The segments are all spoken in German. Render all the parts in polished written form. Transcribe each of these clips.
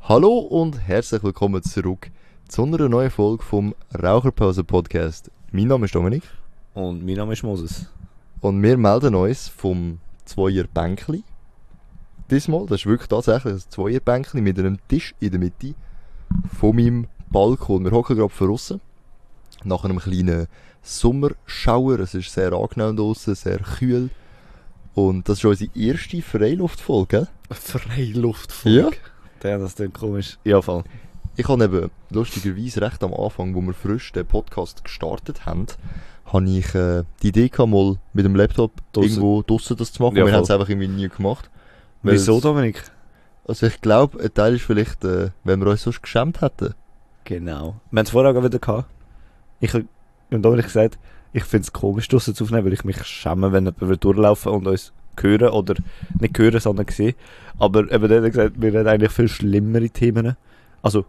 Hallo und herzlich willkommen zurück zu einer neuen Folge vom Raucherpause-Podcast. Mein Name ist Dominik. Und mein Name ist Moses. Und wir melden uns vom Zweierbänkli. Diesmal, das ist wirklich tatsächlich ein Zweierbänkli mit einem Tisch in der Mitte von meinem Balkon. Wir hocken gerade draussen nach einem kleinen Sommerschauer. Es ist sehr angenehm draussen, sehr kühl. Und das ist unsere erste Freiluftfolge, gell? Freiluftfolge? Ja. Das klingt komisch. Ja, voll. Ich habe eben lustigerweise recht am Anfang, wo wir frisch den Podcast gestartet haben, habe ich die Idee gehabt, mal mit dem Laptop irgendwo draussen das zu machen. Ja, wir voll. haben es einfach irgendwie nie gemacht. Wieso, Dominik? Also ich glaube, ein Teil ist vielleicht, wenn wir uns sonst geschämt hätten. Genau. Wir haben es vorher auch wieder gehabt. Ich habe Dominik gesagt, ich finde es komisch, draussen zu aufnehmen, weil ich mich schäme, wenn jemand durchlaufen und uns hören oder nicht hören, sondern sehen. Aber eben der hat gesagt, wir reden eigentlich viel schlimmere Themen. Also,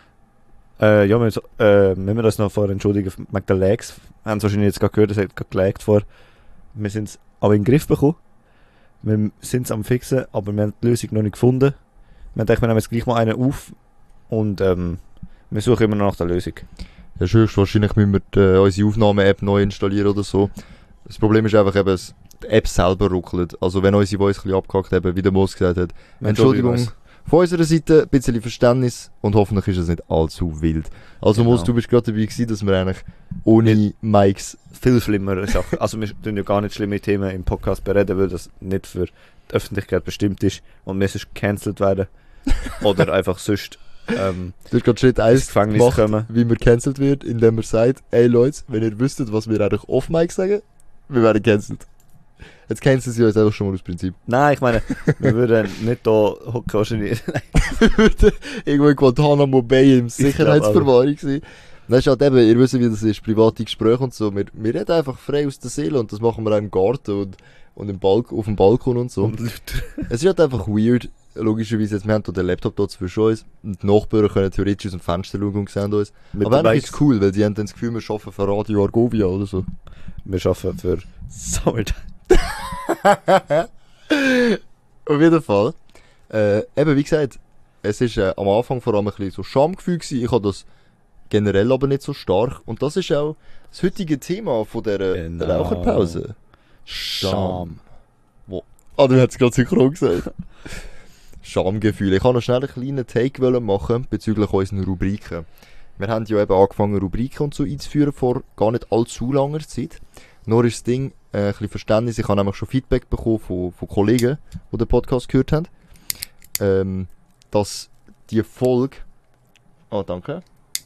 ja, müssen wir uns noch vorher entschuldigen wegen der Lags. Wir haben es wahrscheinlich jetzt gerade gehört, es hat gerade gelaggt vor. Wir sind es aber in den Griff bekommen. Wir sind es am Fixen, aber wir haben die Lösung noch nicht gefunden. Wir haben gedacht, wir nehmen jetzt gleich mal einen auf und wir suchen immer noch nach der Lösung. Ja, höchstwahrscheinlich müssen wir unsere Aufnahme-App neu installieren oder so. Das Problem ist einfach eben, die App selber ruckelt. Also wenn unsere Voice ein bisschen abgehackt haben, wie der Moos gesagt hat. Entschuldigung von unserer Seite, ein bisschen Verständnis und hoffentlich ist es nicht allzu wild. Also Genau. Moos, du bist gerade dabei gewesen, dass wir eigentlich ohne Mics... Viel schlimmere Sachen. Also wir tun ja gar nicht schlimme Themen im Podcast bereden, weil das nicht für die Öffentlichkeit bestimmt ist und wir sonst gecancelt werden. Oder einfach sonst Du hast gerade Schritt 1 Gefängnis gemacht, kommen. wie man cancelt wird, indem man sagt, ey Leute, wenn ihr wüsstet, was wir eigentlich off-Mic sagen, wir werden cancelt. Jetzt canceln sie uns einfach schon mal aus Prinzip. Nein, ich meine, wir würden nicht da hocken wahrscheinlich. Wir würden irgendwo in Guantanamo Bay im Sicherheitsverwahrung sein. Das ist halt eben, ihr wisst, wie das ist, private Gespräche und so. Wir reden einfach frei aus der Seele und das machen wir auch im Garten und auf dem Balkon und so. Und Leute. Es ist halt einfach weird, logischerweise, jetzt, wir haben hier den Laptop dort zwischen uns und die Nachbarn können theoretisch aus dem Fenster schauen und sehen uns. Mit Aber dabei eigentlich ist es cool, weil die haben dann das Gefühl, wir arbeiten für Radio Argovia oder so. Wir arbeiten für Summertime. Auf jeden Fall. Eben, wie gesagt, es ist am Anfang vor allem ein bisschen so Schamgefühl gewesen. Ich habe das generell aber nicht so stark. Und das ist auch das heutige Thema von der Raucherpause. Scham. Ah, du hast es gerade synchron gesagt. Schamgefühl. Ich wollte noch schnell einen kleinen Take machen bezüglich unseren Rubriken. Wir haben ja eben angefangen, Rubriken und so einzuführen vor gar nicht allzu langer Zeit. Nur ist das Ding, ein bisschen Verständnis. Ich habe nämlich schon Feedback bekommen von Kollegen, die den Podcast gehört haben, dass die Folge... Oh, danke.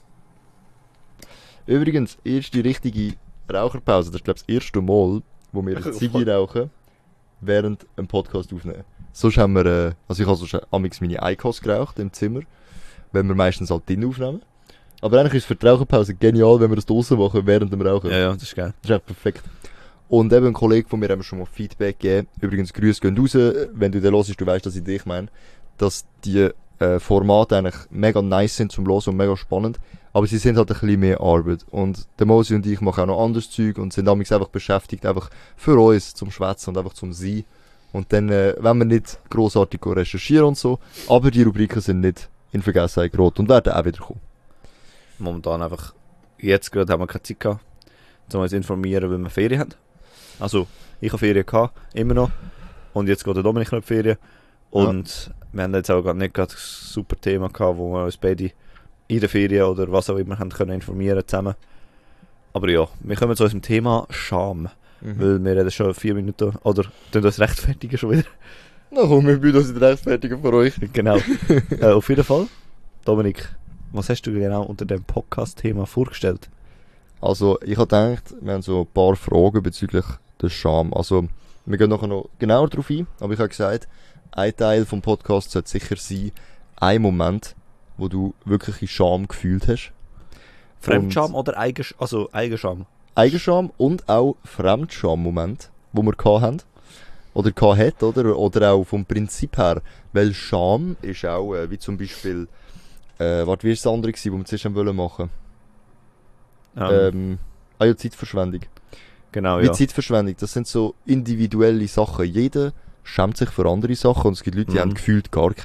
Übrigens, erste richtige Raucherpause. Das ist, glaube ich, das erste Mal, wo wir eine Zigarre rauchen, während einem Podcast aufnehmen. Sonst haben wir... also ich habe sonst amigs meine IQOS geraucht im Zimmer, wenn wir meistens halt drinnen aufnehmen. Aber eigentlich ist es für die Raucherpause genial, wenn wir das draussen machen, während dem Rauchen. Ja, das ist geil. Das ist echt perfekt. Und eben ein Kollege von mir hat mir schon mal Feedback gegeben. Übrigens, Grüße gehen raus, wenn du den hörst, du weißt, dass ich dich meine. Dass die Formate eigentlich mega nice sind zum Hören und mega spannend. Aber sie sind halt ein bisschen mehr Arbeit. Und der Mosi und ich machen auch noch anderes Zeug und sind damals einfach beschäftigt, einfach für uns zum Schwätzen und einfach zum Sein. Und dann, wenn wir nicht grossartig recherchieren und so, aber die Rubriken sind nicht in Vergessenheit geraten und werden auch wieder kommen. Momentan einfach, jetzt gerade haben wir keine Zeit gehabt, um uns zu informieren, wenn wir Ferien haben. Also, ich habe Ferien gehabt, immer noch. Und jetzt geht der Dominik noch in die Ferien. Und wir haben jetzt auch gerade nicht gerade ein super Thema gehabt, wo wir uns beide in der Ferien oder was auch immer haben können informieren zusammen. Aber ja, wir kommen zu unserem Thema Scham. Weil wir reden schon 4 Minuten, oder tun uns rechtfertigen schon wieder. Na komm, wir bünden uns rechtfertigen für euch. Genau. Auf jeden Fall, Dominik, was hast du genau unter dem Podcast-Thema vorgestellt? Also, ich habe gedacht, wir haben so ein paar Fragen bezüglich der Scham. Also, wir gehen nachher noch genauer darauf ein, aber ich habe gesagt, ein Teil vom Podcast sollte sicher sein, ein Moment, wo du wirklich Scham gefühlt hast. Fremdscham oder Eigenscham? Eigenscham und auch Fremdscham-Moment, wo wir gehabt haben. Oder gehabt hat, oder auch vom Prinzip her. Weil Scham ist auch, wie zum Beispiel, wie war das andere gewesen, was wir zuerst machen wollten? Zeitverschwendung. Genau, Wie ja. Zeitverschwendung, das sind so individuelle Sachen. Jeder schämt sich für andere Sachen und es gibt Leute, die haben gefühlt gar keine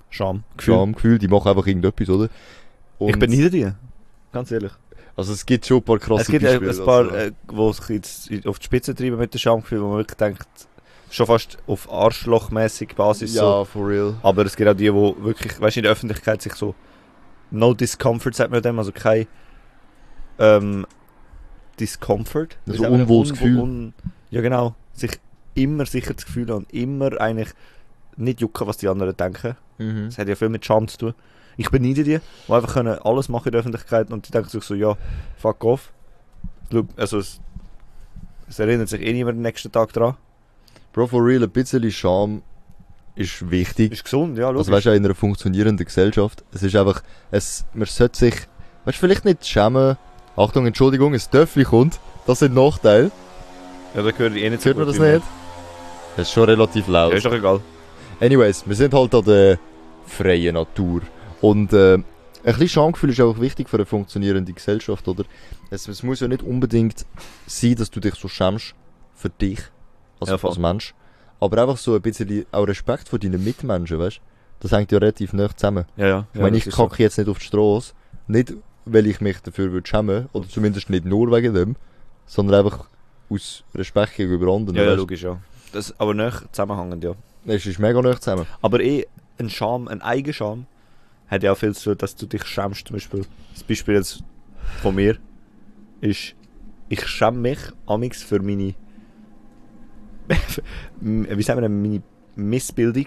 Schamgefühl. Schamgefühl, die machen einfach irgendetwas, oder? Und Ich beneide die. Ganz ehrlich. also es gibt schon ein paar krasse Es gibt Beispiele. ein paar, also. die sich jetzt auf die Spitze treiben mit dem Schamgefühl, wo man wirklich denkt, schon fast auf Arschlochmäßig Basis so. Ja, for real. Aber es gibt auch die, die wirklich, weißt du, in der Öffentlichkeit sich so no discomfort, sagt man dem, also kein Discomfort. Wie Also sagt man dem? unwohles Gefühl. Ja genau, sich immer sicher das Gefühl haben, immer eigentlich nicht jucken, was die anderen denken. Mhm. Das hat ja viel mit Scham zu tun. Ich beneide die, die einfach können alles machen in der Öffentlichkeit und die denken sich so, ja, fuck off. Also es erinnert sich eh niemand den nächsten Tag dran. Bro, for real, ein bisschen Scham ist wichtig. Ist gesund, ja, logisch. Also weißt du, in einer funktionierenden Gesellschaft, es ist einfach, man sollte sich, weißt du, vielleicht nicht schämen. Achtung, Entschuldigung, ein Töffel kommt, das sind Nachteile. Ja, da gehört eh nicht so Hört man gut das rein. nicht? Das ist schon relativ laut. Ja, ist doch egal. Anyways, wir sind halt an der freien Natur. Und ein bisschen Schamgefühl ist auch wichtig für eine funktionierende Gesellschaft, oder? Es muss ja nicht unbedingt sein, dass du dich so schämst für dich, Ja, voll. als Mensch. Aber einfach so ein bisschen auch Respekt vor deinen Mitmenschen, weißt du? Das hängt ja relativ nah zusammen. Ja. Ich meine, ich kacke jetzt nicht auf die Straße, nicht weil ich mich dafür würde schämen, oder zumindest nicht nur wegen dem, sondern einfach aus Respekt gegenüber anderen. Ja, weißt du? logisch, ja. Das, aber nicht zusammenhängend, ja. Es ist mega nah zusammen. Aber ein Scham, ein Eigenscham, hat ja auch viel zu tun, dass du dich schämst. Zum Beispiel, das Beispiel jetzt von mir ist, ich schäme mich amix für meine wie sagen wir denn, meine Missbildung.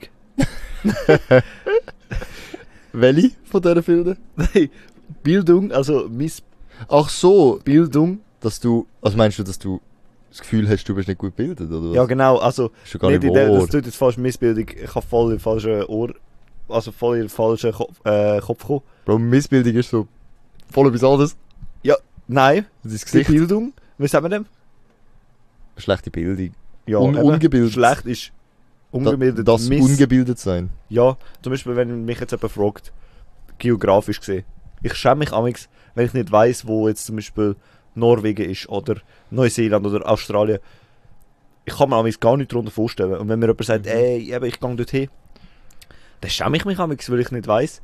Welche von diesen Filmen? Nein, Bildung, also Ach so, Missbildung. dass du, also meinst du, dass du das Gefühl hast, du bist nicht gut gebildet, oder was? Ja genau, also Ist schon gar nicht nicht in der, das wahr. tut jetzt falsch Missbildung, ich habe voll in den falschen Ohr, also voll in den falschen Kopf gekommen. Bro, Missbildung ist so voll etwas anderes. Nein, Das ist die Gesicht. Bildung, wie sagen wir dem? Schlechte Bildung. Ja, Un- eben, ungebildet. Schlecht ist ungebildet. Das ungebildet sein. Ja, zum Beispiel, wenn mich jetzt jemand fragt, geografisch gesehen. Ich schäme mich amigs, wenn ich nicht weiss, wo jetzt zum Beispiel Norwegen ist oder Neuseeland oder Australien. Ich kann mir amigs gar nicht darunter vorstellen. Und wenn mir jemand sagt, ey, eben, ich gehe dort hin, dann schäme ich mich amigs, weil ich nicht weiss,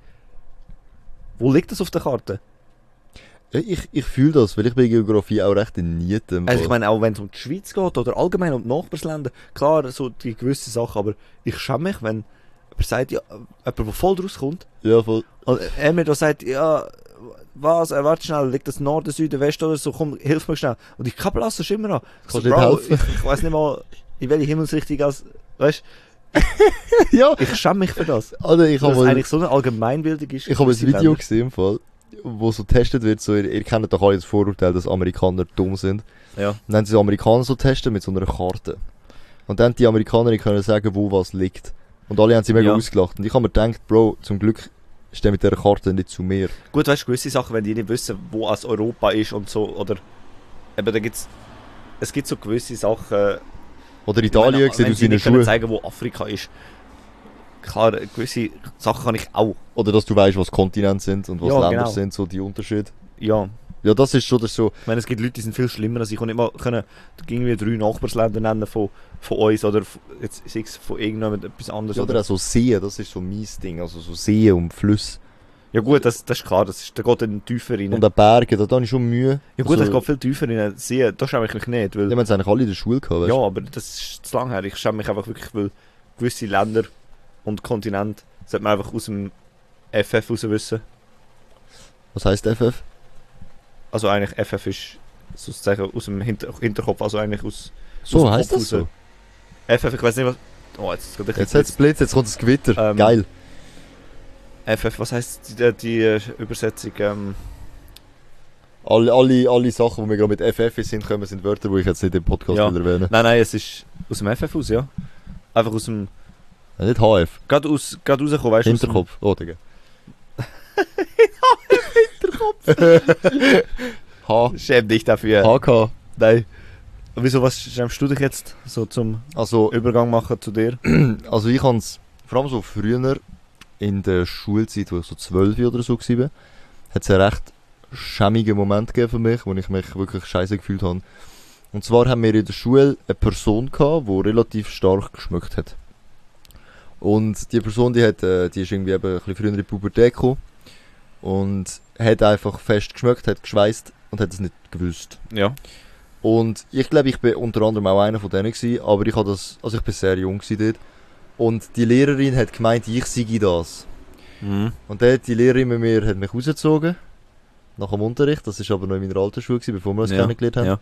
wo liegt das auf der Karte? Ja, ich fühle das, weil ich bei Geografie auch recht in Nieten. Also ich meine, auch wenn es um die Schweiz geht oder allgemein um die Nachbarländer, klar, so die gewisse Sachen, aber ich schäme mich, wenn jemand sagt, ja, jemand, der voll rauskommt, Ja, voll. und er mir da sagt, ja, was, warte schnell, liegt das Norden, Süden, Westen oder so, komm, hilf mir schnell. Und ich kann blassen, schon immer noch. Ich Kannst nicht helfen? Ich weiss nicht mal, in welche Himmelsrichtung als, weißt Ja, ich schäme mich für das. also ich Weil habe es mal, eigentlich so eine Allgemeinbildung ist. ich habe ein gewisse Video Länder. gesehen, im Fall, wo so getestet wird, so, ihr kennt doch alle das Vorurteil, dass Amerikaner dumm sind. Ja. Und dann haben sie so Amerikaner so testen mit so einer Karte. Und dann haben die Amerikaner können sagen, wo was liegt. Und alle haben sie mega Ja. ausgelacht. Und ich habe mir gedacht, Bro, zum Glück ist der mit dieser Karte nicht zu mir. Gut, weißt du, gewisse Sachen, wenn die nicht wissen, wo als Europa ist und so, oder, eben, da gibt's, es gibt so gewisse Sachen, Oder Italien wenn sieht aus sie seinen nicht können Schuhen. zeigen, wo Afrika ist. Klar, gewisse Sachen kann ich auch. Oder dass du weißt, was Kontinente sind und was Ja, Länder genau. sind, so die Unterschiede. Ja, Ja, das ist schon so. ich meine, es gibt Leute, die sind viel schlimmer als ich. Und nicht mal können irgendwie 3 Nachbarsländer nennen von uns oder jetzt sei es von irgendjemandem etwas anderes. Ja, oder auch so Seen, das ist so mein Ding. Also so Seen und Flüsse. Ja gut, das ist klar, da geht dann tiefer rein. Und auch Berge, da habe ich schon Mühe. Ja gut, das also, geht viel tiefer rein. Sehen, da schäme ich mich nicht, weil... die haben es eigentlich alle in der Schule gehabt, weißt Ja, du? aber das ist zu lang her. Ich schäme mich einfach wirklich, weil gewisse Länder und Kontinente sollte man einfach aus dem FF raus wissen. Was heisst FF? Also eigentlich FF ist sozusagen aus dem Hinterkopf, also eigentlich aus So dem heisst Kopf das so? raus. FF, ich weiß nicht was... Oh, jetzt geht Jetzt hat es Blitz, jetzt kommt das Gewitter. Geil. FF, was heisst die Übersetzung? Alle Sachen, die mir gerade mit FF sind, kommen, sind Wörter, die ich jetzt nicht im Podcast Ja. will erwähnen. Nein, es ist aus dem FF aus, ja. Einfach aus dem... Ja, nicht HF. Gerade rausgekommen, weißt du? Hinterkopf. Oh, Digga. H. Schäm dich dafür. HK. Nein. Und wieso, was schämst du dich jetzt so zum Also, Übergang machen zu dir? also ich habe es, vor allem so früher in der Schulzeit, wo ich so 12 oder so war, hat es einen recht schämigen Moment gegeben für mich, wo ich mich wirklich scheiße gefühlt habe. Und zwar haben wir in der Schule eine Person gehabt, die relativ stark geschmückt hat. Und die Person, die ist irgendwie eben ein bisschen früher in die Pubertät gekommen und hat einfach fest geschmeckt, hat geschweißt und hat es nicht gewusst. Ja. Und ich glaube, ich bin unter anderem auch einer von denen gewesen, aber ich bin sehr jung gewesen dort. Und die Lehrerin hat gemeint, ich sei das. Mhm. Und dann hat die Lehrerin mit mir hat mich rausgezogen, nach dem Unterricht, das war aber noch in meiner alten Schule gewesen, bevor wir uns kennengelernt haben. Ja.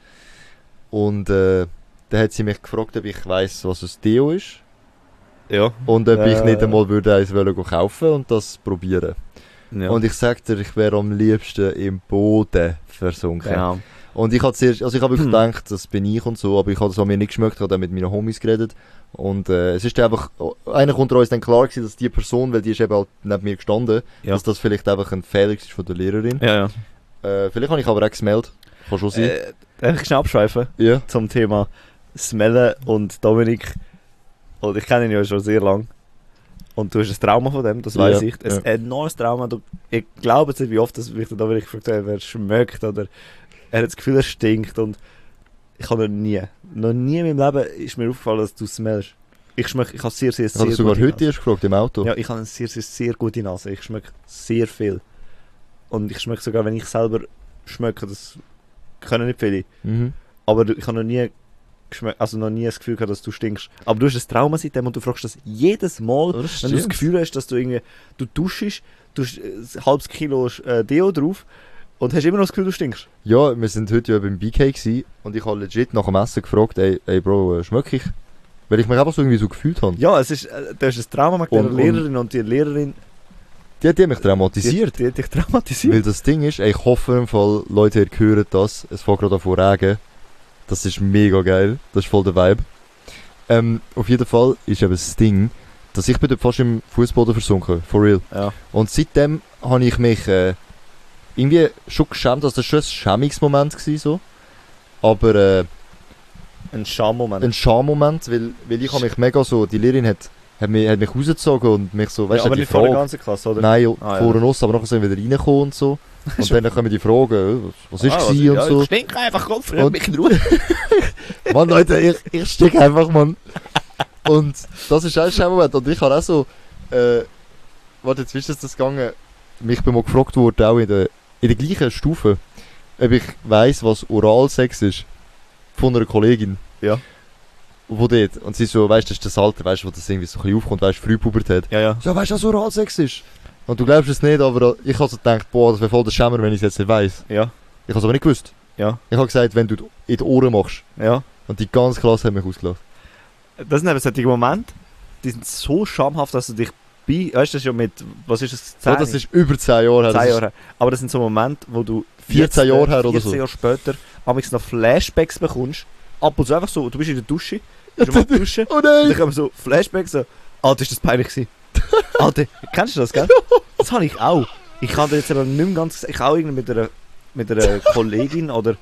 Und dann hat sie mich gefragt, ob ich weiss, was ein Deo ist. Ja. Und ob ich nicht einmal eins kaufen und das probieren. Ja. Und ich sag dir, ich wäre am liebsten im Boden versunken. Ja. Und ich habe wirklich gedacht, das bin ich und so, aber ich habe das an mir nicht geschmeckt, ich habe dann mit meinen Homies geredet. Und es ist dann einfach, eigentlich unter uns dann klar gewesen, dass die Person, weil die ist eben halt neben mir gestanden, dass das vielleicht einfach ein Fehler ist von der Lehrerin. Ja. Vielleicht habe ich aber auch gemeldet. Kann schon sein. Darf ich schnell abschweifen? Ja. Zum Thema Smellen und Dominik. Und ich kenne ihn ja schon sehr lange. Und du hast ein Trauma von dem, das weiss ich. Ein enormes Trauma. Ich glaube jetzt nicht, wie oft dass mich der Dominik gefragt hat, wer schmeckt oder er hat das Gefühl, er stinkt. Und ich habe noch nie in meinem Leben ist mir aufgefallen, dass du smellst. Ich habe sehr, sehr, sehr gute Nase. Ich habe sogar heute Nase. erst gefragt, im Auto. Ja, ich habe eine sehr, sehr, sehr gute Nase. Ich schmecke sehr viel. Und ich schmecke sogar, wenn ich selber schmecke, das können nicht viele. Mhm. Aber ich habe noch nie noch nie das Gefühl gehabt, dass du stinkst. Aber du hast ein Trauma seitdem und du fragst das jedes Mal, wenn du das Gefühl hast, dass du duschst, du hast ein halbes Kilo Deo drauf und hast immer noch das Gefühl, du stinkst. Ja, wir sind heute ja beim BK gewesen und ich habe legit nach dem Essen gefragt, ey Bro, schmeck ich? Weil ich mich einfach so irgendwie so gefühlt habe. Ja, du hast ein Trauma mit der Lehrerin und die Lehrerin... Die hat mich traumatisiert. Die hat dich traumatisiert. Weil das Ding ist, ich hoffe im Fall, Leute, ihr hört das, es fängt gerade an zu regen. Das ist mega geil, das ist voll der Vibe. Auf jeden Fall ist eben das Ding, dass ich bin dort fast im Fußboden versunken, for real. Ja. Und seitdem habe ich mich irgendwie schon geschämt, also das war schon ein Schämungsmoment gewesen, so. Aber ein Schammoment. Ein Schammoment, weil ich habe mich mega so, die Lehrerin hat mich rausgezogen und mich so, weißt du, aber die nicht vor der Frage, ganzen Klasse, oder? nein, vor und aus, aber nachher sind wir wieder reingekommen und so. Und dann kommen die Fragen, was ist gewesen und so. Ich stink einfach, Kopf, mich in Ruhe. Mann, Leute, ich stink einfach, Mann. Und das ist ein Schaumoment. Und ich habe auch so, warte, jetzt wie ist das gegangen? Ich bin mal gefragt worden, auch in der gleichen Stufe, ob ich weiss, was Oralsex ist. Von einer Kollegin. Ja. Wo dort. Und sie so, weißt du, das ist das Alter, weißt du, wo das irgendwie so ein bisschen aufkommt, weißt du, Frühpubertät. Ja. So, weißt du, was Oralsex ist? Und du glaubst es nicht, aber ich habe so gedacht, boah, das wäre voll der Schämer, wenn ich es jetzt nicht weiss. Ja. Ich habe es aber nicht gewusst. Ja. Ich habe gesagt, wenn du in die Ohren machst. Ja. Und die ganze Klasse hat mich ausgelacht. Das sind eben solche Momente, die sind so schamhaft, dass du dich weißt du, das ist ja mit, was ist das, 10? Ja, das ist über 10 Jahre her. 10 Jahre her. Aber das sind so Momente, wo du 14 Jahre her oder 14 so. Jahre später amigs noch Flashbacks bekommst. Ab und zu einfach so, du bist in der Dusche, bist am Abduschen, Oh nein! und dann kommen so Flashbacks, so, Alter, ist das peinlich gewesen. Alter, kennst du das, gell? Das habe ich auch. Ich kann dir jetzt aber nicht mehr ganz... Ich auch irgendwie mit einer Kollegin oder...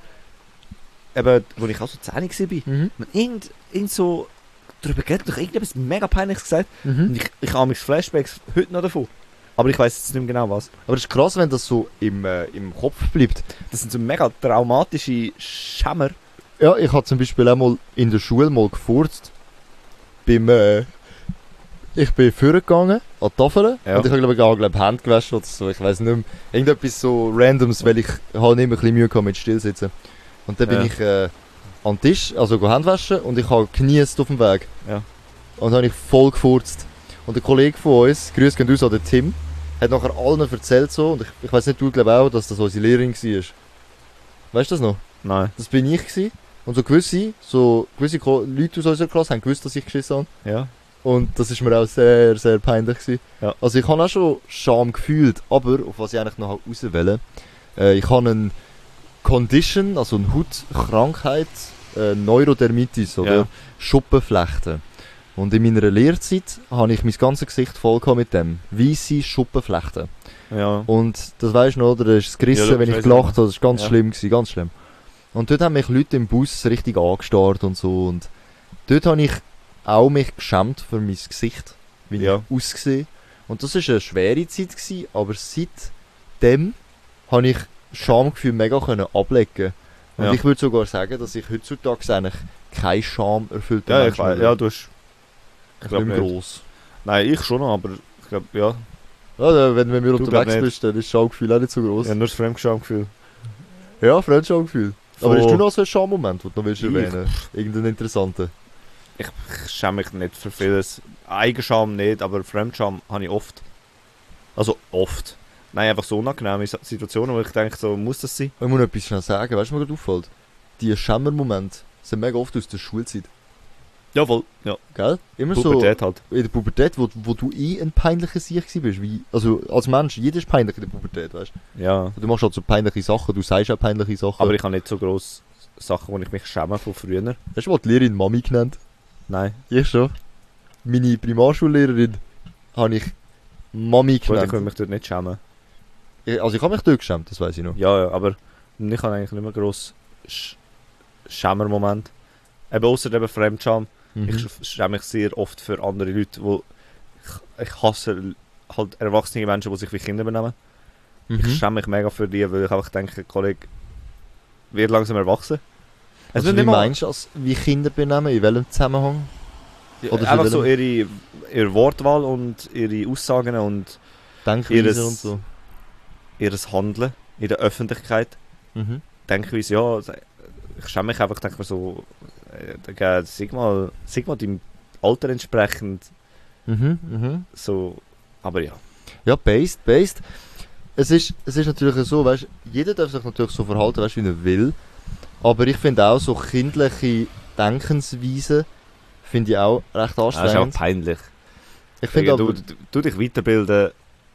Eben, wo ich auch so 10 war. Mhm. Irgend so... Darüber geht doch irgendetwas mega Peinliches gesagt. Mhm. Und ich habe mich Flashbacks heute noch davon. Aber ich weiss jetzt nicht mehr genau was. Aber es ist krass, wenn das so im Kopf bleibt. Das sind so mega traumatische Schämer. Ja, ich habe zum Beispiel auch mal in der Schule mal gefurzt. Ich bin vorgegangen an die Tafel Ja. und ich habe glaube ich Hände gewaschen oder so, ich weiß nicht mehr. Irgendetwas so Randoms, weil ich habe immer ein bisschen Mühe gehabt mit Stillsitzen. Und dann bin Ja. ich an den Tisch, also Hände waschen und ich habe geniest auf dem Weg. Ja. Und dann habe ich voll gefurzt. Und der Kollege von uns, Grüße gehen raus an den Tim, hat nachher allen erzählt so, und ich weiß nicht, du glaubst auch, dass das unsere Lehrerin war. Weißt du das noch? Nein. Das bin ich gewesen. Und so gewisse Leute aus unserer Klasse haben gewusst, dass ich geschissen habe. Ja. Und das ist mir auch sehr, sehr peinlich gewesen. Ja. Also ich habe auch schon Scham gefühlt, aber auf was ich eigentlich noch raus will, ich habe eine Condition, also eine Hautkrankheit, Neurodermitis oder Ja. Schuppenflechten. Und in meiner Lehrzeit habe ich mein ganzes Gesicht voll gehabt mit dem. Weisse Schuppenflechten. Ja. Und das weisst du noch, oder? Da ist es gerissen, Ja, wenn ich weiss gelacht habe. Das war ganz Ja. schlimm gewesen, ganz schlimm. Und dort haben mich Leute im Bus richtig angestarrt und so. Und dort habe ich auch mich geschämt für mein Gesicht, wie Ja. ich aussehe. Und das war eine schwere Zeit gewesen, aber seitdem habe ich Schamgefühl mega können ablegen. Und Ja. ich würde sogar sagen, dass ich heutzutage eigentlich keine Scham erfüllt Ja, ich weiß. Ja, du hast... Ich glaube nicht. gross. Nein, ich schon noch, aber ich glaube, ja. Ja, wenn wir Du unterwegs glaub nicht. bist, dann ist das Schamgefühl auch nicht so groß. Ja, nur das Fremdschamgefühl. Ja, Fremdschamgefühl. Aber Von- hast du noch so einen Schammoment, den du noch willst Ich- erwähnen? Irgendeinen interessanten? Ich schäme mich nicht für vieles. Eigenscham nicht, aber Fremdscham habe ich oft. Also oft. Nein, einfach so unangenehme Situationen, wo ich denke, so muss das sein. Ich muss noch etwas schnell sagen, weißt du, was mir gerade auffällt? Die Schämmermomente sind mega oft aus der Schulzeit. Jawohl. Ja, Gell? Immer Pubertät halt. so in der Pubertät, wo du ein peinlicher Sieg bist. Also als Mensch, jeder ist peinlich in der Pubertät, weißt Ja. du? Du machst halt so peinliche Sachen, du sagst auch peinliche Sachen. Aber ich habe nicht so grosse Sachen, wo ich mich schäme von früher. Hast du mal die Lehrerin Mami genannt? Nein. Ich schon. Meine Primarschullehrerin habe ich Mami Gut, ich will genannt. mich dort nicht schämen. Also ich habe mich dort geschämt, das weiß ich noch. Ja, ja, aber ich habe eigentlich nicht mehr gross Schämermoment. Eben ausser eben Fremdscham. Mhm. Ich schäme mich sehr oft für andere Leute, wo ich hasse halt erwachsene Menschen, die sich wie Kinder benehmen. Ich schäme mich mega für die, weil ich einfach denke, Kollege wird langsam erwachsen. Also wie meinst du als wie Kinder benehmen? In welchem Zusammenhang? Oder einfach für so ihre Wortwahl und ihre Aussagen und Denkweise Ihres- und so. ihr Handeln in der Öffentlichkeit. Mhm. Denkeweise, ja, ich schäme mich einfach, denke mir so, sag mal deinem Alter entsprechend, Mhm. Mhm. so, aber ja. Ja, based. Es ist natürlich so, weißt, jeder darf sich natürlich so verhalten, weißt, wie er will. Aber ich finde auch so kindliche Denkensweisen finde ich auch recht Das ist auch anstrengend. peinlich. Ich finde du, aber, du dich weiterbilden,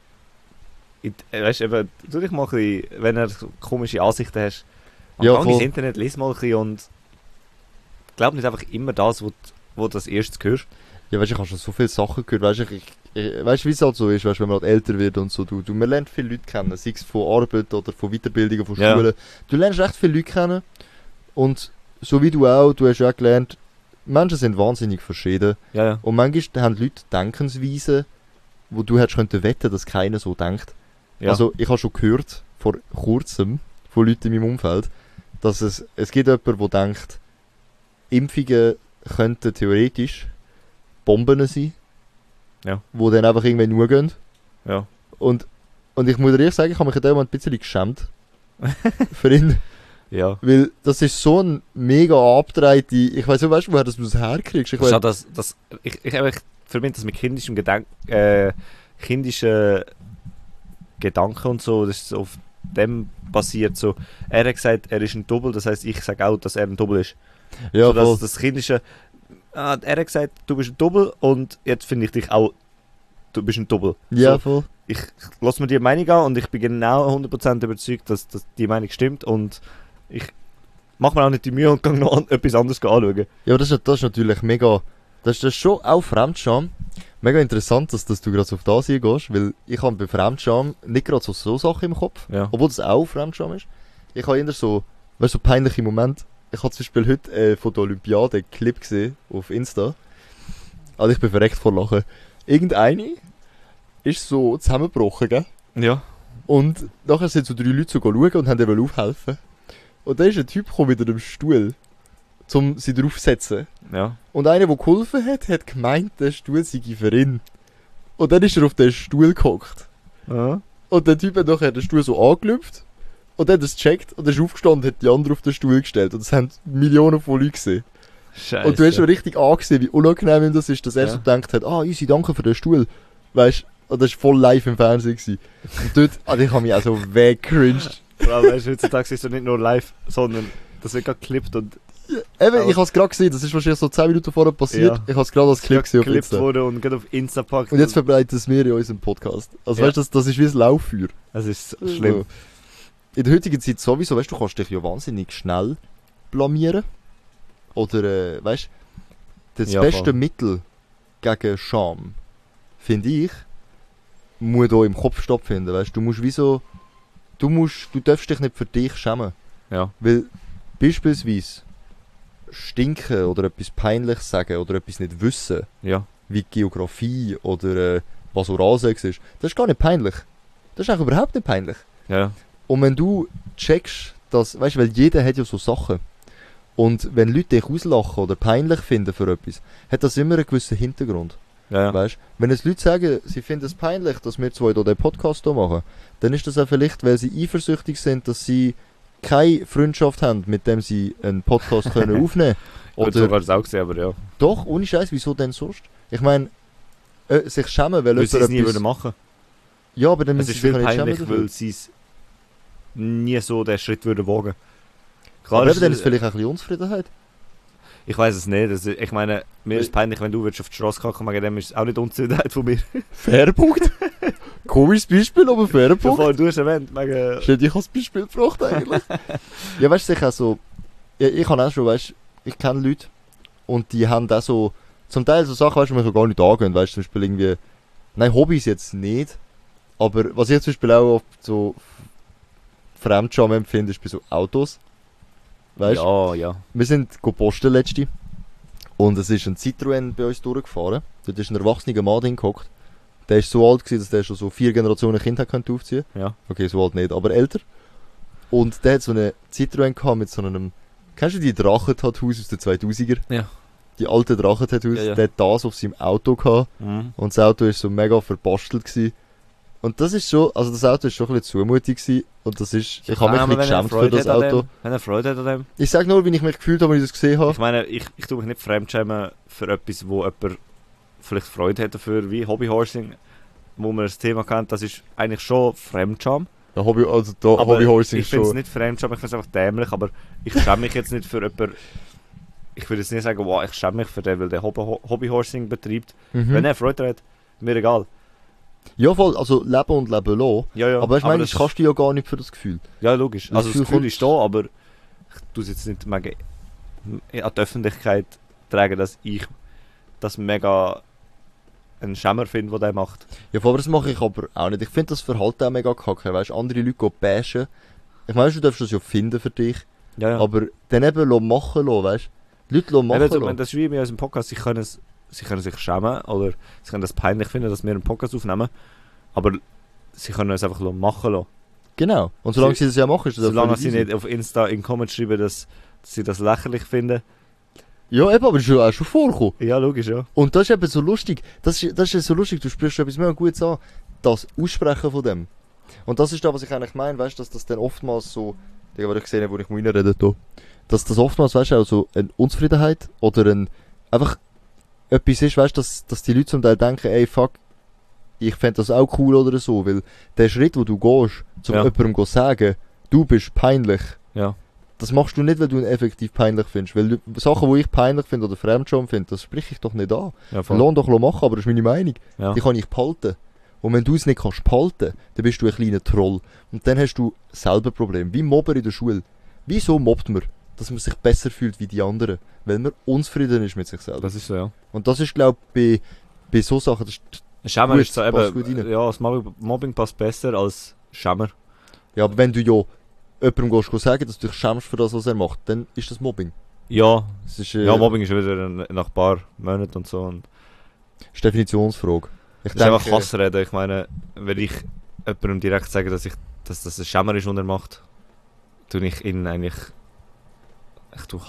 weißt, eben, du dich mal ein bisschen, wenn du so komische Ansichten hast, Ja, gang ins voll. Internet, lies mal ein bisschen und glaub nicht einfach immer das, wo du das erstes hörst. ja, weißt, ich habe schon so viele Sachen gehört, weißt, weißt, wie es halt so ist, weißt, wenn man halt älter wird und so, man lernt viele Leute kennen, sei es von Arbeit oder von Weiterbildungen, von Ja. Schulen. Du lernst echt viele Leute kennen und so wie du hast ja auch gelernt, Menschen sind wahnsinnig verschieden. Ja, ja. Und manchmal haben Leute Denkensweisen, wo du hättest könnten wetten, dass keiner so denkt. Ja. Also ich habe schon gehört, vor kurzem, von Leuten in meinem Umfeld, dass es gibt jemanden, der denkt, Impfungen könnten theoretisch Bomben sein, Ja. wo dann einfach irgendwann nur gehen. Ja. Und ich muss dir ehrlich sagen, ich habe mich in dem Moment ein bisschen geschämt für ihn. Ja. Weil das ist so ein mega abgedrehte, ich weiss nicht, weißt du, woher du das herkriegst? Ich Schau, weiss, ich verbinde das mit kindischem kindischen Gedanken und so, das ist so auf dem basiert. So, er hat gesagt, er ist ein Double, das heisst, ich sage auch, dass er ein Double ist. ja, So, voll. das kindische, er hat gesagt, du bist ein Double und jetzt finde ich dich auch, du bist ein Double. Ja, So, voll. ich lasse mir die Meinung an und ich bin genau 100% überzeugt, dass die Meinung stimmt und ich mache mir auch nicht die Mühe und kann noch etwas anderes anschauen. Ja, aber das ist natürlich mega, das ist schon auch Fremdscham. Mega interessant, dass du gerade auf das hier gehst, weil ich habe bei Fremdscham nicht gerade so Sachen im Kopf, Ja. obwohl das auch Fremdscham ist. Ich habe eher so, weißt du, so peinliche Momente. Ich habe zum Beispiel heute von der Olympiade einen Clip gesehen auf Insta. Also ich bin verreckt vor Lachen. Irgendeine ist so zusammengebrochen, gell? Ja. Und nachher sind so 3 Leute so schauen und haben ihm aufhelfen. Und dann ist ein Typ gekommen mit einem Stuhl, um sie draufzusetzen. Ja. Und einer, der geholfen hat, hat gemeint, der Stuhl sei für ihn. Und dann ist er auf den Stuhl gehockt. Ja. Und der Typ hat nachher den Stuhl so angelüpft. Und dann hat er es gecheckt und ist aufgestanden und hat die anderen auf den Stuhl gestellt. Und das haben Millionen von Leuten gesehen. Scheiße. Und du hast schon richtig angesehen, wie unangenehm ihm das ist, dass er Ja. so gedacht hat, easy, danke für den Stuhl. Weißt du, und das war voll live im Fernsehen gewesen. Und dort, ich habe mich auch so weggecringed. Vor allem, weißt du, heutzutage ist es nicht nur live, sondern das wird gerade geklippt und Eben, Aber- ich habe es gerade gesehen, das ist wahrscheinlich so 10 Minuten vorher passiert. Ja. Ich habe es gerade als Clip gesehen auf geklippt Insta. wurde und gerade auf Insta packt. Und jetzt verbreitet es wir in unserem Podcast. Also Ja. weißt du, das ist wie ein Lauffeuer. Es ist schlimm. So. In der heutigen Zeit sowieso, weißt du, du kannst dich ja wahnsinnig schnell blamieren. Oder, weißt du, das Ja, beste voll. Mittel gegen Scham, finde ich, muss da im Kopf stattfinden, weißt du. Du musst wie so, du darfst dich nicht für dich schämen. Ja. Weil, beispielsweise, stinken oder etwas Peinliches sagen oder etwas nicht wissen, Ja. wie Geografie oder was Oralsex ist, das ist gar nicht peinlich. Das ist eigentlich überhaupt nicht peinlich. Ja. Und wenn du checkst, dass, weißt du, weil jeder hat ja so Sachen. Und wenn Leute dich auslachen oder peinlich finden für etwas, hat das immer einen gewissen Hintergrund. Ja. Weißt? Wenn jetzt Leute sagen, sie finden es peinlich, dass wir zwei hier den Podcast hier machen, dann ist das auch vielleicht, weil sie eifersüchtig sind, dass sie keine Freundschaft haben, mit dem sie einen Podcast können aufnehmen Ich würde Oder sogar das auch gesehen, aber ja. doch, ohne Scheiß, wieso denn sonst? Ich meine, sich schämen, weil Weil sie es nie etwas- würden machen. Ja, aber dann Es müssen ist sie sich viel ja nicht schämen peinlich, dafür. weil sie es nie so den Schritt würden wagen. Klar, Aber ist eben, dann ist es- vielleicht auch ein bisschen Unzufriedenheit. ich weiß es nicht. Also, ich meine, mir ist es peinlich, wenn du würdest auf die Straße kacken, wegen dem ist es auch nicht Unzufriedenheit von mir. Fairer Punkt. Komisches Beispiel, aber fairer Punkt. Bevor du hast erwähnt, wegen... Stell dich als Beispiel gebracht eigentlich. Ja, weißt du, sicher auch so. Ja, ich habe auch schon, weißt du, ich kenne Leute und die haben auch so, zum Teil so Sachen, weißt du, die mich gar nicht angehen, weißt du, zum Beispiel irgendwie, nein, Hobbys jetzt nicht, aber was ich zum Beispiel auch oft so Fremdscham empfinde, ist bei so Autos. Weißt du, Ja, ja. wir sind posten letzte und es ist ein Citroën bei uns durchgefahren. Dort ist ein erwachsener Mann drin gehockt. Der ist so alt gewesen, dass der schon so 4 Generationen Kinder könnte aufziehen. Ja. Okay, so alt nicht, aber älter. Und der hat so eine Citroën gehabt mit so einem, kennst du die Drachen-Tattoos aus den 2000er? Ja. Die alten Drachen-Tattoos. Ja, ja. Der hat das auf seinem Auto gehabt. Mhm. Und das Auto ist so mega verbastelt gewesen. Und das ist schon, also das Auto ist schon ein bisschen zumutig gewesen. Und das ist, ich habe mich ein bisschen geschämt für das Auto. Wenn er Freude hat an dem. Ich sag nur, wie ich mich gefühlt habe, als ich das gesehen habe. Ich meine, ich tue mich nicht fremdschämen für etwas, wo jemand vielleicht Freude hat dafür, wie Hobbyhorsing, wo man das Thema kennt. Das ist eigentlich schon Fremdscham. Da habe ich, also da Aber Hobbyhorsing ich finde es schon. nicht Fremdscham, ich finde es einfach dämlich, aber ich schäme mich jetzt nicht für jemanden. Ich würde jetzt nicht sagen, wow, ich schäme mich für den, weil der Hobbyhorsing betreibt. Mhm. Wenn er Freude hat, mir egal. Ja, voll, also leben und leben lassen. Ja, ja. Aber weißt du, manchmal das- kannst du ja gar nicht für das Gefühl. Ja, logisch. Das Also das Gefühl Gefühl kommt- ist da, aber ich tue es jetzt nicht mega an die Öffentlichkeit tragen, dass ich das mega einen Schämer finde, der der macht. Ja, aber das mache ich aber auch nicht. Ich finde das Verhalten auch mega kacke. Weißt du, andere Leute gehen bashen. Ich meine, du darfst das ja finden für dich. Ja, ja. Aber dann eben machen lassen, weißt du? Die Leute machen Eben so, lassen. das ist wie in unserem Podcast, sie können sich schämen oder sie können das peinlich finden, dass wir einen Podcast aufnehmen, aber sie können es einfach machen lassen. Genau. Und solange sie das ja machen, ist das auch Solange völlig sie easy. nicht auf Insta in Comments schreiben, dass sie das lächerlich finden. Ja, eben, aber das ist ja auch schon vorgekommen. Ja, logisch, ja. Und das ist eben so lustig. Das ist so lustig, du sprichst etwas mega Gutes an. Das Aussprechen von dem. Und das ist da, was ich eigentlich meine, weißt du, dass das dann oftmals so, Digga, was ich gesehen habe, wo ich mal reinrede hier, dass das oftmals, weißt du, auch so eine Unzufriedenheit oder einfach etwas ist, weißt du, dass die Leute zum Teil denken, ey, fuck, ich fände das auch cool oder so, weil der Schritt, wo du gehst, zum Ja. jemandem zu sagen, du bist peinlich, Ja. das machst du nicht, weil du ihn effektiv peinlich findest, weil Sachen, die ich peinlich finde oder Fremdscham finde, das spreche ich doch nicht an. Ja, Lass ihn doch machen, aber das ist meine Meinung. Ja. Die kann ich behalten. Und wenn du es nicht kannst behalten, dann bist du ein kleiner Troll. Und dann hast du selber Probleme. Wie Mobber in der Schule. Wieso mobbt man? Dass man sich besser fühlt wie die anderen. Weil man unzufrieden ist mit sich selber. Das ist so, ja. Und das ist, glaube ich, bei so Sachen, das ist, Schämer Gut, ist so passt gut eben, rein. ja, das Mobbing passt besser als Schämer. ja, aber wenn du ja jemandem gehst sagen, dass du dich schämst für das, was er macht, dann ist das Mobbing. Ja, Das ist, ja, Mobbing ist wieder nach ein paar Monaten und so. Und ist Definitionsfrage. Ich das ist einfach Hassreden. Ich meine, wenn ich jemandem direkt sage, dass das ein Schämer ist, was er macht, tue ich ihn eigentlich. Ich tue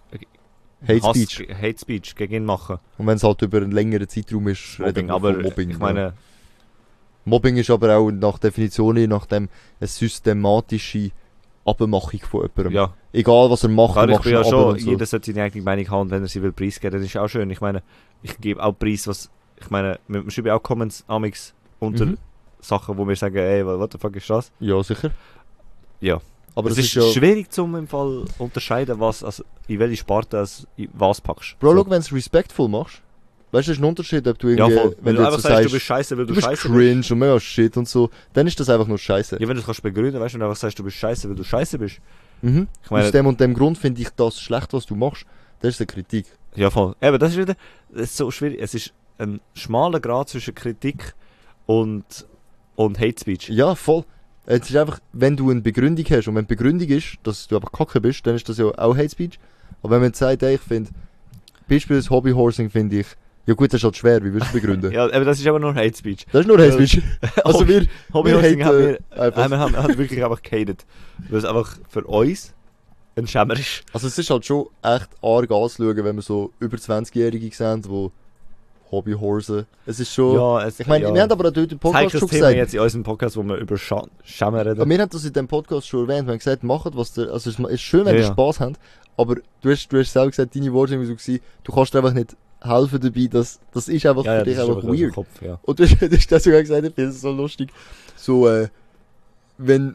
Hate Speech. Hate Speech gegen ihn machen. Und wenn es halt über einen längeren Zeitraum ist, Mobbing, reden wir aber von Mobbing. ich meine, Mobbing ist aber auch nach Definition nach dem eine systematische Abmachung von jemandem. ja. Egal was er macht, Klar, er ich macht bin ja ihn schon, und so. jeder sollte seine eigene Meinung haben, und wenn er sie will preisgeben, dann ist auch schön. Ich meine, ich gebe auch Preis, was, ich meine, wir schreiben auch Comments amix unter Mhm. Sachen, wo wir sagen, ey, what the fuck ist das? Ja, sicher. Ja. Aber es das ist ist ja... schwierig zum im Fall unterscheiden, was, also in welche Sparte in was packst. Bro, So. schau, wenn du es respectful machst, weißt du, das ist ein Unterschied, ob du Ja, irgendwie, voll. Wenn du jetzt einfach so sagst, du bist scheiße, weil du du bist scheiße cringe bist. und mega shit und so, dann ist das einfach nur scheiße. Ja, wenn du das kannst begründen, weißt du, wenn du einfach sagst, du bist scheiße, weil du scheiße bist. Mhm. Ich meine, Aus dem und dem Grund finde ich das schlecht, was du machst. Das ist eine Kritik. ja, voll. Eben, das ist wieder, das ist so schwierig. Es ist ein schmaler Grad zwischen Kritik und Hate Speech. Ja, voll. Es ist einfach, wenn du eine Begründung hast und wenn die Begründung ist, dass du einfach kacke bist, dann ist das ja auch Hate Speech. Aber wenn man jetzt sagt, ey, ich finde, beispielsweise Hobbyhorsing finde ich, ja gut, das ist halt schwer, wie würdest du begründen? Ja, aber das ist aber nur Hate Speech. Das ist nur Hate Speech. Also wir Hobbyhorsing haben wir, einfach. wir haben wirklich einfach gehatet. Weil es einfach für uns ein Schämer ist. Also es ist halt schon echt arg anzuschauen, wenn wir so über 20-Jährige sehen, die Hobbyhorsen. Es ist schon... Ja, ich meine, wir haben aber auch dort im Podcast Zeig das schon Thema gesagt. jetzt in unserem Podcast, wo wir über Schämen reden. Aber wir haben das in dem Podcast schon erwähnt. Wir haben gesagt, macht was der... Also es ist schön, wenn ihr Spaß habt, aber du hast selber gesagt, deine Worte waren so gewesen, du kannst dir einfach nicht helfen dabei, das ist einfach für dich einfach weird. Kopf, ja. Und du hast das sogar gesagt, ich finde es so lustig. So, wenn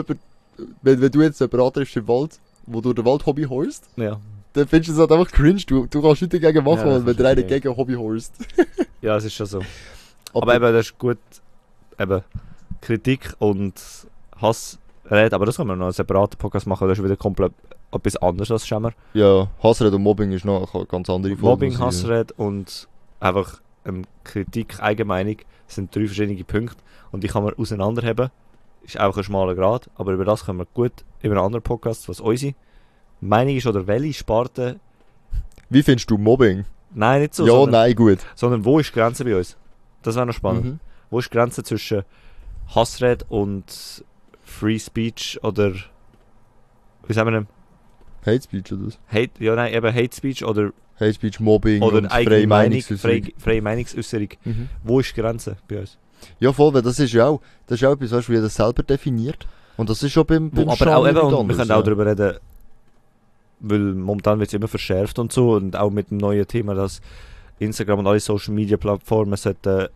du jetzt jemanden antriffst im Wald, wo du den Wald Hobby horst, Ja. dann findest du es halt einfach cringe. Du kannst nichts dagegen machen, Ja, wenn der eine verstehe. gegen Hobby horst. Ja, es ist schon so. Aber eben, das ist gut, eben, Kritik und Hass reden, aber das können wir noch einen separaten Podcast machen, das ist wieder komplett etwas anderes als Schämer. Ja, Hassrede und Mobbing ist noch eine ganz andere Folge. Mobbing, Hassrede und einfach Kritik, Allgemeinung sind 3 verschiedene Punkte und die kann man auseinanderheben. Ist einfach ein schmaler Grad, aber über das können wir gut in einem anderen Podcast, was unsere Meinung ist oder welche Sparte. Wie findest du Mobbing? Nein, nicht so. Ja, sondern, nein, gut. sondern wo ist die Grenze bei uns? Das wäre noch spannend. Mhm. Wo ist die Grenze zwischen Hassrede und Free Speech oder wie sagen wir denn? Hate Speech oder was? Hate Speech oder Hate Speech, Mobbing oder und eigene freie Meinung, Meinungsäußerung. freie Meinungsäußerung. Mhm. Wo ist die Grenze bei uns? Ja, voll, weil das ist ja auch etwas, was jeder selber definiert. Und das ist schon beim Aber auch Genre eben, nicht und wir anders, können auch darüber reden, weil momentan wird es immer verschärft und so und auch mit dem neuen Thema, dass Instagram und alle Social Media Plattformen sollten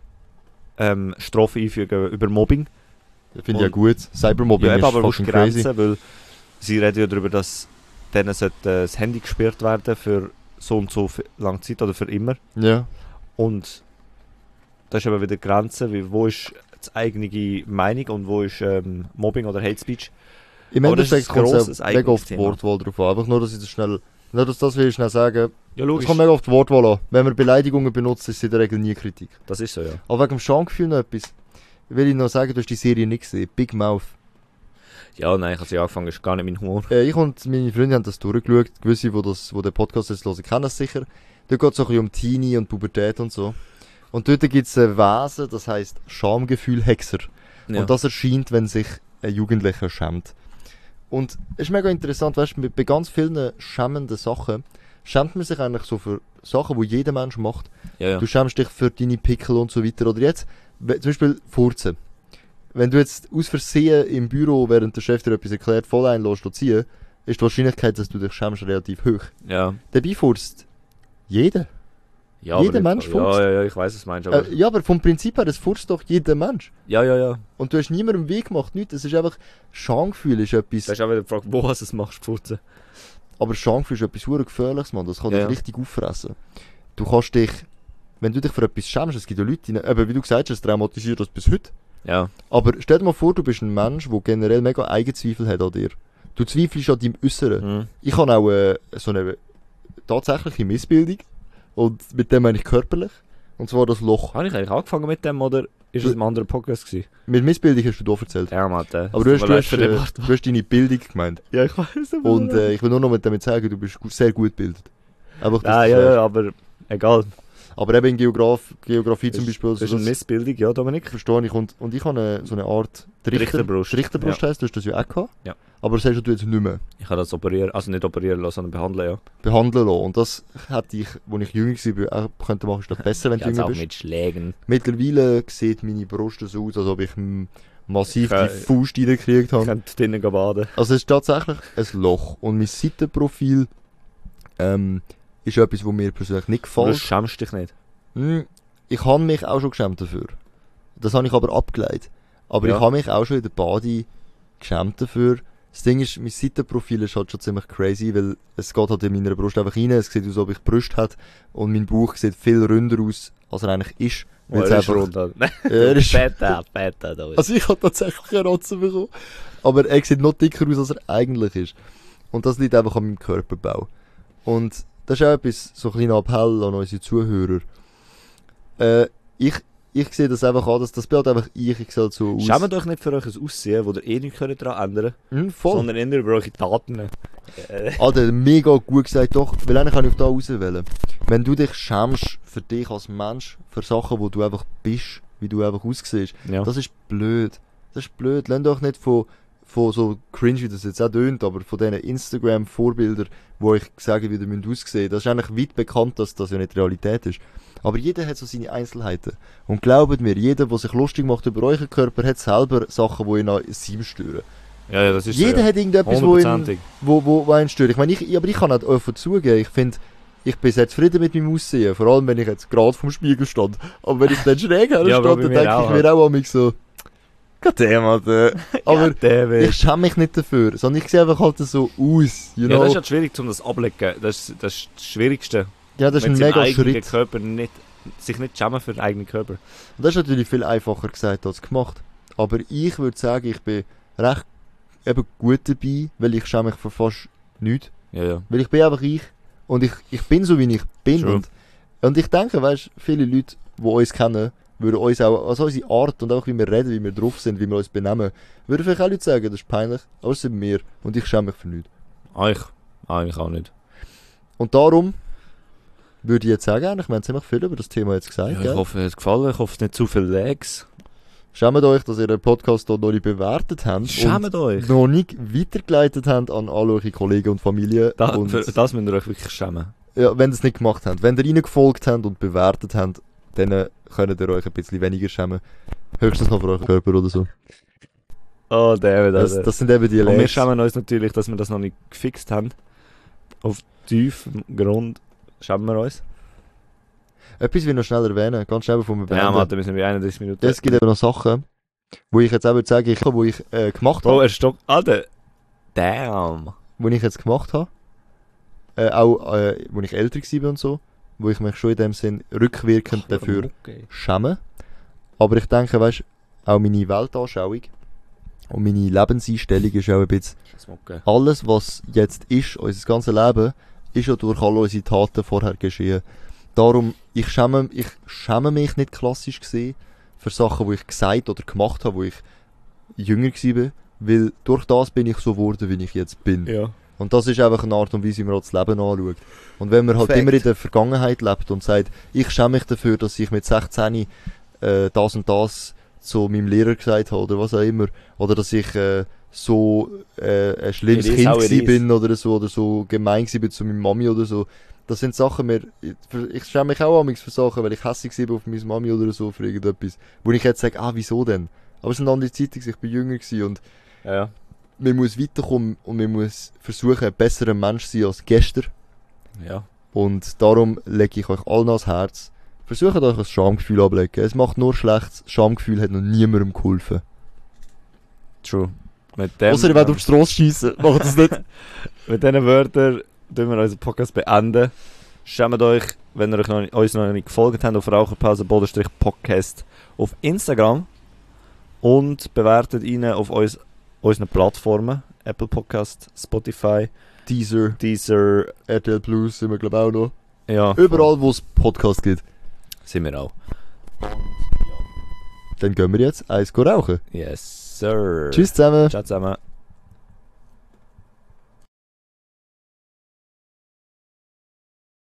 Strafen einfügen über Mobbing. Das finde ich ja gut. Cybermobbing Ja, eben, ist aber wo ist die fucking crazy. Grenze? Weil sie reden ja darüber, dass denen sollte das Handy gesperrt werden für so und so lange Zeit oder für immer. Ja. Und das ist aber wieder die Grenze, wie, wo ist die eigene Meinung und wo ist Mobbing oder Hate Speech. Im Aber das ist Endeffekt kommt ein es grosses, ja mega eigenes auf die Thema. Wortwahl drauf an. Einfach nur, dass ich das schnell... Nur, dass das will ich schnell sagen. Ja, Es logisch. kommt mega auf die Wortwahl an. Wenn man Beleidigungen benutzt, ist es in der Regel nie Kritik. Das ist so, ja. Aber wegen dem Schamgefühl noch etwas. Will ich noch sagen, du hast die Serie nicht gesehen. Big Mouth. Ja, nein, ich habe sie angefangen, ist gar nicht mein Humor. Ich und meine Freunde haben das durchgeschaut. Gewisse, die den Podcast jetzt hören, kennen es sicher. Dort geht es so ein bisschen um Teenie und Pubertät und so. Und dort gibt es ein Wesen, das heisst Schamgefühl-Hexer. Ja. Und das erscheint, wenn sich ein Jugendlicher schämt. Und es ist mega interessant, weißt du, bei ganz vielen schämenden Sachen schämt man sich eigentlich so für Sachen, die jeder Mensch macht. ja, ja. Du schämst dich für deine Pickel und so weiter. Oder jetzt, zum Beispiel Furzen. Wenn du jetzt aus Versehen im Büro, während der Chef dir etwas erklärt, voll einlässt und ziehen, ist die Wahrscheinlichkeit, dass du dich schämst, relativ hoch. Ja. Dabei furzt jeder. Ja, Jeder aber Mensch nicht, furzt. Ja, ich weiß, was du meinst, aber... Ja, aber vom Prinzip her, das furzt doch jeder Mensch. ja. Und du hast niemandem Weg gemacht, nichts. Das ist einfach, Schamgefühl ist etwas, Da ist auch wieder die Frage, wo hast du es machst, Furzen? aber Schamgefühl ist etwas verdammt Gefährliches, Mann. Das kann Ja, dich ja. richtig auffressen. Du kannst dich, wenn du dich für etwas schämst, es gibt ja Leute, aber wie du gesagt hast, es traumatisiert das bis heute. Ja. Aber stell dir mal vor, du bist ein Mensch, der generell mega Eigenzweifel hat an dir. Du zweifelst an deinem Äußeren. Mhm. Ich habe auch so eine tatsächliche Missbildung. Und mit dem meine ich körperlich. Und zwar das Loch. Habe ich eigentlich angefangen mit dem, oder ist es ein anderer Podcast gewesen? Mit Missbildung hast du da erzählt. Ja, Mann, Aber du hast deine Bildung gemeint. Ja, ich weiß aber. Und ich will nur noch damit sagen, du bist sehr gut gebildet. Einfach, dass Ah, du ja, sagst. ja, aber egal. Aber eben in Geografie zum Beispiel. Das ist Also eine Missbildung, ja, Dominik. verstehe ich. Und ich habe so eine Art Richterbrust. Richterbrust heisst, du hast das ja auch gehabt. Ja. Aber das hast du jetzt nicht mehr Ich habe das operieren, also nicht operieren lassen, sondern behandeln, ja. behandeln lassen. Und das hätte ich, als ich jünger war, auch könnte machen, ist das besser, wenn du Jetzt jünger auch bist. mit Schlägen. Mittlerweile sieht meine Brust so aus, als ob ich massiv Okay. die Faust reingekriegt Ich habe. könnte drinnen gehen baden. Also es ist tatsächlich ein Loch. Und mein Seitenprofil ist etwas, was mir persönlich nicht Du gefällt. schämst dich nicht. Ich habe mich auch schon geschämt dafür. Das habe ich aber abgeleitet. Aber Ja. ich habe mich auch schon in der Body geschämt dafür. Das Ding ist, mein Seitenprofil ist halt schon ziemlich crazy, weil es geht halt in meiner Brust einfach rein. Es sieht aus, als ob ich Brust hat und mein Bauch sieht viel ründer aus, als er eigentlich ist. Weil es einfach, runter. er ist, Feta, da. also ich habe tatsächlich einen Rotzen bekommen. Aber er sieht noch dicker aus, als er eigentlich ist. Und das liegt einfach an meinem Körperbau. Und das ist auch etwas, so ein kleiner Appell an unsere Zuhörer. Ich sehe das einfach an, dass das Bild einfach ich sehe halt so aus. Schämt euch nicht für euch ein Aussehen, wo ihr eh nichts daran ändern könnt, Voll. sondern eher über eure Taten. Alter, mega gut gesagt, doch, weil eigentlich kann ich auf da rauswählen. Wenn du dich schämst für dich als Mensch, für Sachen, wo du einfach bist, wie du einfach aussiehst, Ja. das ist blöd. Das ist blöd. Lasst euch nicht von von so cringe, wie das jetzt auch tönt, aber von diesen Instagram-Vorbildern, wo ich sage, wie die aussehen müssen, das ist eigentlich weit bekannt, dass das ja nicht Realität ist. Aber jeder hat so seine Einzelheiten. Und glaubt mir, jeder, der sich lustig macht über euren Körper, hat selber Sachen, die ihn an ihm stören. Ja, das ist Jeder so, hat irgendetwas, wo einen stört. Ich meine, aber ich kann nicht offen zugeben, ich finde, ich bin sehr zufrieden mit meinem Aussehen, vor allem wenn ich jetzt gerade vom Spiegel stand. Aber wenn ich dann schräg herstehe, Ja, dann denke ich mir auch an mich so, Goddamn, Alter. Aber ich schäme mich nicht dafür, sondern ich sehe einfach halt so aus, you know? Ja, das ist halt schwierig, um das abzulegen. Das ist das Schwierigste. Ja, das ist Wenn ein sich mega im eigenen Schritt. Körper nicht, sich nicht schämen für den eigenen Körper. Und das ist natürlich viel einfacher gesagt als gemacht. Aber ich würde sagen, ich bin recht eben gut dabei, weil ich schäme mich für fast nichts. Ja, ja. Weil ich bin einfach ich. Und ich bin so, wie ich bin. True. Und ich denke, weißt, viele Leute, die uns kennen, würden uns auch, also unsere Art und auch wie wir reden, wie wir drauf sind, wie wir uns benehmen, würden vielleicht auch Leute sagen, das ist peinlich, aber es sind wir. Und ich schäme mich für nichts. Eigentlich auch nicht. Und darum würde ich jetzt sagen, eigentlich, wir haben ziemlich viel über das Thema jetzt gesagt. Ja, gell? ich hoffe, es hat gefallen. Ich hoffe, es nicht zu viele Lags. Schämt euch, dass ihr den Podcast hier noch nicht bewertet habt. Schämt euch. Noch nicht weitergeleitet habt an alle eure Kollegen und Familie. Und Für das müsst ihr euch wirklich schämen. ja, wenn ihr es nicht gemacht habt. Wenn ihr reingefolgt habt und bewertet habt, dann könnt ihr euch ein bisschen weniger schämen. Höchstens noch für euren Körper oder so. Oh, David, Das sind eben die Und wir Lags. schämen uns natürlich, dass wir das noch nicht gefixt haben. Auf tiefem Grund schämen wir uns. Etwas will ich noch schnell erwähnen, ganz schnell, bevor wir Ja, beenden. Mann, wir sind bei 31 Minuten. Es gibt eben noch Sachen, wo ich jetzt auch würde sagen, wo ich gemacht Bro, habe. er stockt. Alter. Damn. Wo ich jetzt gemacht habe. Auch, wo ich älter war und so. Wo ich mich schon in dem Sinn rückwirkend dafür Okay. schäme. Aber ich denke, weißt, auch meine Weltanschauung und meine Lebenseinstellung ist auch ein bisschen Smoke. alles, was jetzt ist, unser ganzes Leben, ist ja durch alle unsere Taten vorher geschehen. Darum, ich schäme mich nicht klassisch gesehen für Sachen, die ich gesagt oder gemacht habe, wo ich jünger war, weil durch das bin ich so geworden, wie ich jetzt bin. Ja. Und das ist einfach eine Art und Weise, wie man auch das Leben anschaut. Und wenn man halt Fact. immer in der Vergangenheit lebt und sagt, ich schäme mich dafür, dass ich mit 16 das und das zu meinem Lehrer gesagt habe oder was auch immer, oder dass ich so ein schlimmes It is Kind how it gewesen is. bin oder so gemein gewesen bin zu meiner Mami oder so. Das sind Sachen, ich schäme mich auch amigs für Sachen, weil ich hässlich war auf meine Mami oder so für irgendetwas, wo ich jetzt sage, wieso denn? Aber es sind andere Zeiten, ich bin jünger gewesen und Ja. man muss weiterkommen und man muss versuchen, ein besserer Mensch zu sein als gestern. Ja. Und darum lege ich euch allen ans Herz. Versucht euch ein Schamgefühl ablegen. Es macht nur Schlechtes. Schamgefühl hat noch niemandem geholfen. True. Mit dem, Außer ihr wollt auf die Strasse schiessen. Macht das nicht. mit diesen Wörtern tun wir unseren Podcast beenden. Schämt euch, wenn ihr uns noch nicht gefolgt habt, auf Raucherpause-Podcast auf Instagram. Und bewertet ihn auf unseren Plattformen. Apple Podcast, Spotify, Deezer, RTL Plus sind wir glaube auch noch. Ja. Überall, wo es Podcasts gibt. Sind wir auch. Dann gehen wir jetzt eins rauchen. Yes, sir. Tschüss zusammen. Ciao zusammen.